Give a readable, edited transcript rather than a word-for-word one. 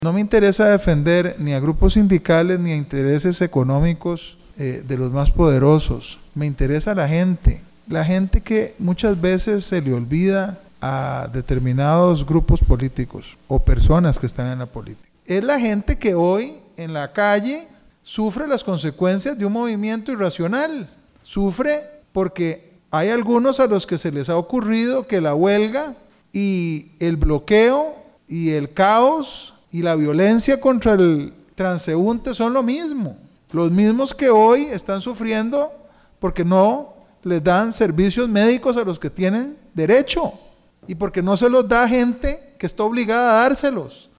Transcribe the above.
No me interesa defender ni a grupos sindicales ni a intereses económicos de los más poderosos. Me interesa la gente que muchas veces se le olvida a determinados grupos políticos o personas que están en la política. Es la gente que hoy en la calle sufre las consecuencias de un movimiento irracional. Sufre porque hay algunos a los que se les ha ocurrido que la huelga y el bloqueo y el caos y la violencia contra el transeúnte son lo mismo. Los mismos que hoy están sufriendo porque no les dan servicios médicos a los que tienen derecho y porque no se los da gente que está obligada a dárselos.